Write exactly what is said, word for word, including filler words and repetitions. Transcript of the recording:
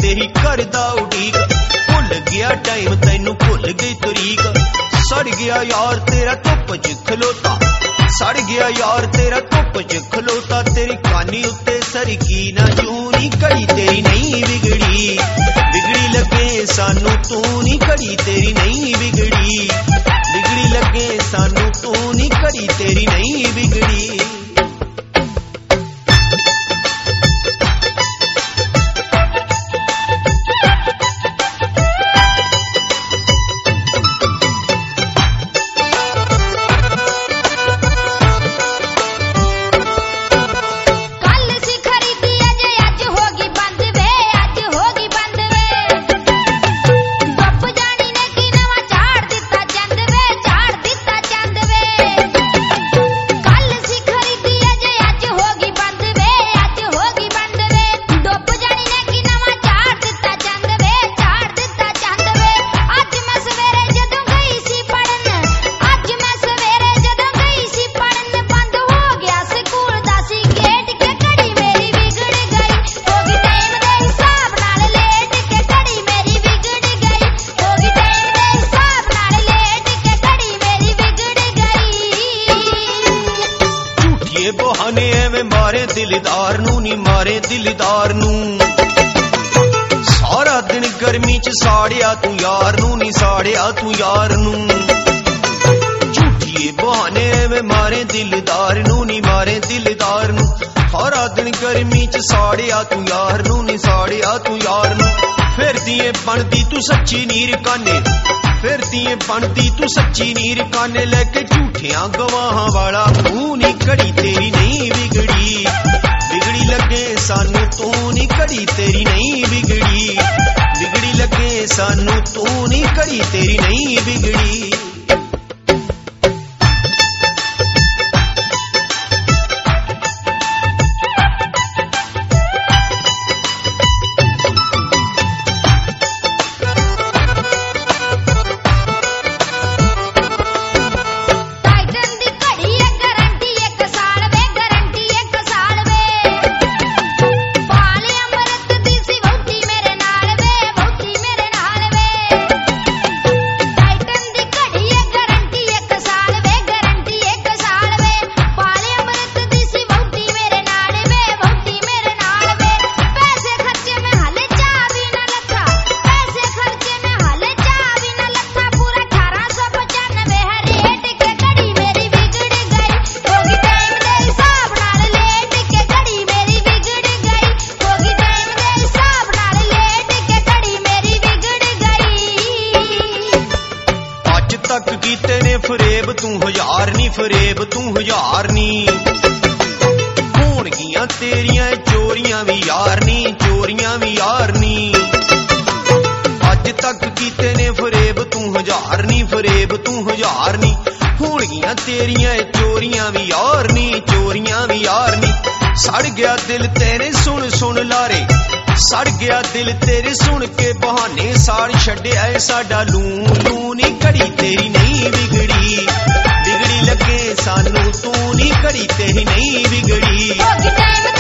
तेरी करदा उड़ीक भुल गया टाइम तैनू भुल गई तरीक सड़ गया यार तेरा धुप च खलोता सड़ गया यार तेरा धुप च खलोता तेरी कानी उत्ते सरकी ना जूनी घड़ी तेरी नहीं बिगड़ी बिगड़ी लगे सानू तू नी घड़ी तेरी नहीं बिगड़ी बिगड़ी लगे सानू तू नी घड़ी तेरी नहीं बिगड़ी। बहाने एवें मारे दिलदार नू नी मारे दिलदार नू सारा दिन गर्मी च साड़िया तू यार नू नी साड़िया तू यार नू झूठिए बहाने एवें मारे दिलदार नू नी मारे दिलदार नू सारा दिन गर्मी च साड़िया तू यार नू नी साड़िया तू यार नू फिर दिए बनदी तू सच्ची नीर काने फिर दिए बनदी तू सच्ची नीर काने लेके झूठिया गवाहां वाला तू नी घड़ी तेरी नहीं बिगड़ी बिगड़ी लगे सानू तू नी घड़ी तेरी नहीं बिगड़ी बिगड़ी लगे सानू तू नी घड़ी तेरी नहीं बिगड़ी। तक कीते ने फरेब तू हजार नी फरेब तू हजार नी होणगियां तेरियां चोरियां भी यार नी चोरियां भी यार नी अज तक कीते ने फरेब तू हजार नी फरेब तू हजार नी होणगियां तेरियां चोरियां भी यार नी चोरियां भी यार नी सड़ गया दिल तेरे सुन सुन लारे सड़ गया दिल तेरे सुन के बहाने साड़ छड्डिया साडा लू लू नी घड़ी तेरी नहीं बिगड़ी बिगड़ी लगे सानू तू नी घड़ी तेरी नहीं बिगड़ी।